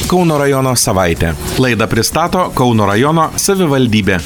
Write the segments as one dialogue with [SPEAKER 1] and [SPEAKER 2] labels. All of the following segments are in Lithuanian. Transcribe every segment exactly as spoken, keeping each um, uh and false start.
[SPEAKER 1] Kauno rajono savaitė. Laidą pristato Kauno rajono savivaldybė.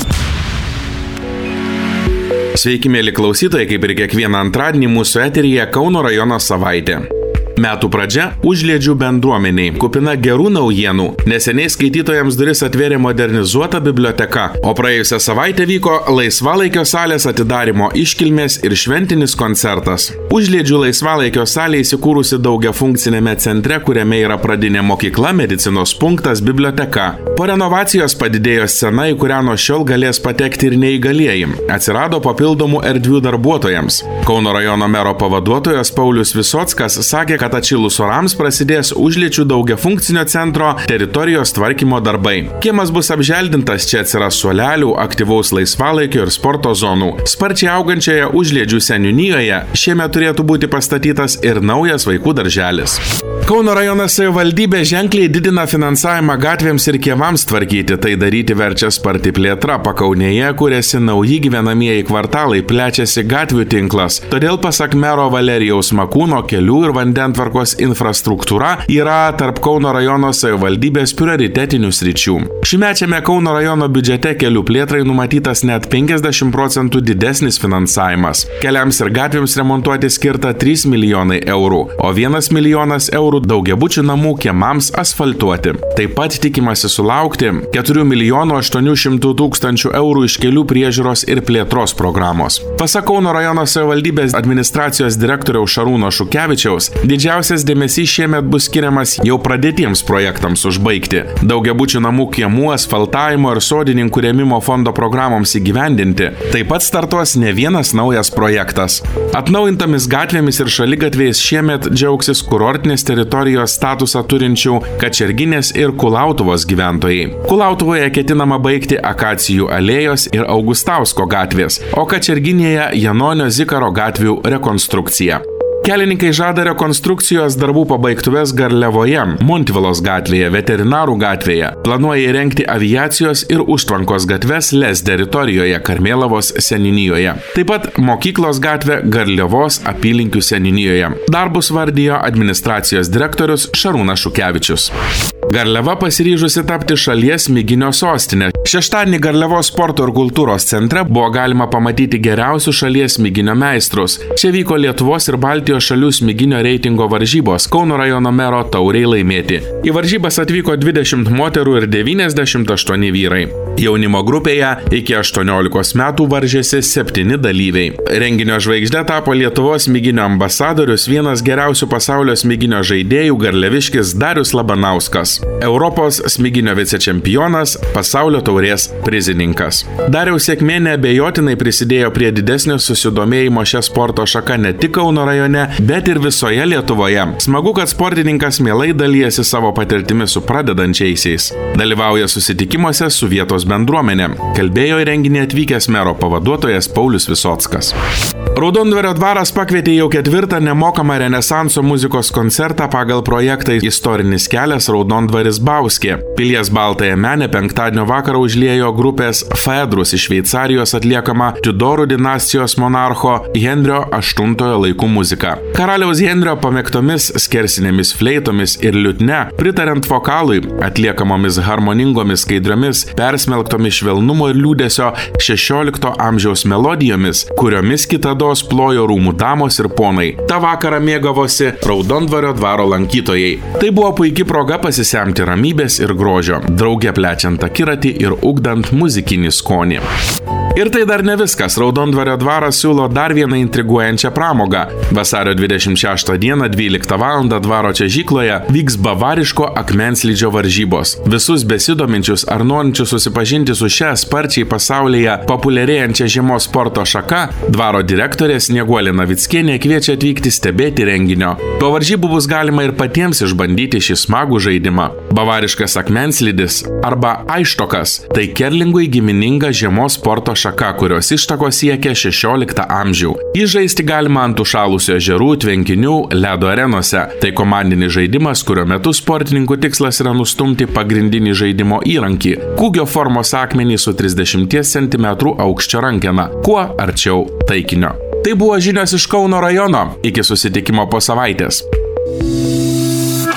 [SPEAKER 1] Sveiki, mėly klausytojai, kaip ir kiekvieną antradienį mūsų eteryje Kauno rajono savaitė. Metų pradžia Užliedžių bendruomeniai, kupina gerų naujienų. Neseniai skaitytojams duris atvėrė modernizuota biblioteka, o praėjusią savaitę vyko laisvalaikio salės atidarymo iškilmės ir šventinis koncertas. Užliedžių laisvalaikio salė įsikūrusi daugiafunkcinėme centre, kuriame yra pradinė mokykla, medicinos punktas, biblioteka. Po renovacijos padidėjo scena, į kurią nuo šiol galės patekti ir neįgalieji. Atsirado papildomų erdvių darbuotojams. Kauno rajono mero pavaduotojas Paulius Visockas sakė, kad atšilus orams prasidės Užliedžių daugiafunkcinio centro teritorijos tvarkymo darbai. Kiemas bus apželdintas, čia atsiras suolelių, aktyvaus laisvalaikio ir sporto zonų. Sparčiai augančioje Užliedžių seniūnijoje šiemet turėtų būti pastatytas ir naujas vaikų darželis. Kauno rajono savivaldybė ženkliai didina finansavimą gatvėms ir kiemams tvarkyti. Tai daryti verčia sparti plėtra. Pakaunėje kuriasi nauji gyvenamieji kvartalai, plečiasi gatvių tinklas. Todėl pasak mero Valerijaus Makūno, kelių ir vandentvarkos infrastruktūra yra tarp Kauno rajono savivaldybės prioritetinių sričių. Šimečiame Kauno rajono biudžete kelių plėtrai numatytas net penkiasdešimt procentų didesnis finansavimas. Keliams ir gatvėms remontuoti skirta trys milijonai eurų, o vienas milijonas eurų daugiabučių namų kiemams asfaltuoti. Taip pat tikimasi sulaukti keturių milijonų aštuonių šimtų tūkstančių eurų iš kelių priežiūros ir plėtros programos. Pasak Kauno rajono savivaldybės administracijos direktoriaus Šarūno Šukevičiaus, didžiausias dėmesys šiemet bus skiriamas jau pradėtiems projektams užbaigti. Daugiabučių namų kiemų asfaltavimo ir sodininkų rėmimo fondo programoms įgyvendinti. Taip pat startuos ne vienas naujas projektas. Atnaujintomis gatvėmis ir šaligatviais šiemet džiaugsis kurortinės teritorijos statusą turinčių Kačerginės ir Kulautuvos gyventojai. Kulautuvoje ketinama baigti Akacijų alėjos ir Augustausko gatvės, o Kačerginėje Janonio Zikaro gatvių rekonstrukcija. Kelininkai žada rekonstrukcijos darbų pabaigtuves Garliavoje, Montvilos gatvėje, Veterinarų gatvėje. Planuoja įrengti aviacijos ir užtvankos gatves Les teritorijoje, Karmėlavos seniūnijoje. Taip pat mokyklos gatvė Garliavos apylinkių seniūnijoje. Darbus vardijo administracijos direktorius Šarūnas Šukevičius. Garliava pasiryžusi tapti šalies smiginio sostinė. Šeštadienį Garliavos sporto ir kultūros centre buvo galima pamatyti geriausių šalies smiginio meistrus. Čia vyko Lietuvos ir Baltijos šalių smiginio reitingo varžybos, Kauno rajono mero tauriai laimėti. Į varžybas atvyko dvidešimt moterų ir devyniasdešimt aštuoni vyrai. Jaunimo grupėje iki aštuoniolikos metų varžėsi septyni dalyviai. Renginio žvaigžde tapo Lietuvos smiginio ambasadorius, vienas geriausių pasaulio smiginio žaidėjų garliaviškis Darius Labanauskas. Europos smiginio vicečempionas, pasaulio taurės prizininkas. Dariaus sėkmė neabejotinai prisidėjo prie didesnio susidomėjimo šią sporto šaką ne tik Kauno rajone, bet ir visoje Lietuvoje. Smagu, kad sportininkas mielai dalijasi savo patirtimi su pradedančiaisiais. Dalyvauja susitikimuose su vietos bendruomenė. Kalbėjo į renginį atvykęs mero pavaduotojas Paulius Visockas. Raudondvario dvaras pakvietė jau ketvirtą nemokamą renesanso muzikos koncertą pagal projektą Istorinis kelias Raudondvaris Bauskė. Pilies baltąją menę penktadienio vakarą užliejo grupės Faedrus iš Šveicarijos atliekama Tudorų dinastijos monarcho Henrio aštuntojo laikų muzika. Karaliaus Henrio pamėgtomis skersinėmis fleitomis ir liutne, pritarant vokalui, atliekamomis harmoningomis skaidriomis, persmelktomis švelnumo ir liūdesio šešiolikto amžiaus melodijomis, kuriomis kitados plojo rūmų damos ir ponai. Ta vakarą mėgavosi Raudondvario dvaro lankytojai. Tai buvo puikia proga pasisemti ramybės ir grožio, drauge plečiant akiratį ir ugdant muzikinį skonį. Ir tai dar ne viskas. Raudondvario dvaras siūlo dar vieną intriguojančią pramogą. Vasario dvidešimt šeštą dieną dvyliktą valandą dvaro čiuožykloje vyks bavariško akmenslydžio varžybos. Visus besidominčius ar norinčius susipažinti su šia sparčiai pasaulyje populiarėjančia žiemos sporto šaka, dvaro direktorė Snieguolė Navickienė kviečia atvykti stebėti renginio. Po varžybų bus galima ir patiems išbandyti šį smagų žaidimą. Bavariškas akmenslydis arba aištokas – tai kerlingui gimininga žiemos sporto šaka, kurios ištakos siekia šešioliktą amžių. Jį žaisti galima ant užšalusių ežerų, tvenkinių, ledo arenose. Tai komandinis žaidimas, kurio metu sportininkų tikslas yra nustumti pagrindinį žaidimo įrankį – kūgio formos akmenį su trisdešimties centimetrų aukščio rankena, kuo arčiau taikinio. Tai buvo žinios iš Kauno rajono. Iki susitikimo po savaitės.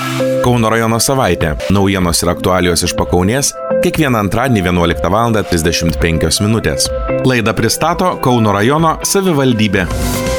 [SPEAKER 1] Kauno rajono savaitė. Naujienos ir aktualijos iš Pakaunės kiekvieną antradienį vienuoliktą valandą trisdešimt penkios minutės. Laidą pristato Kauno rajono savivaldybė.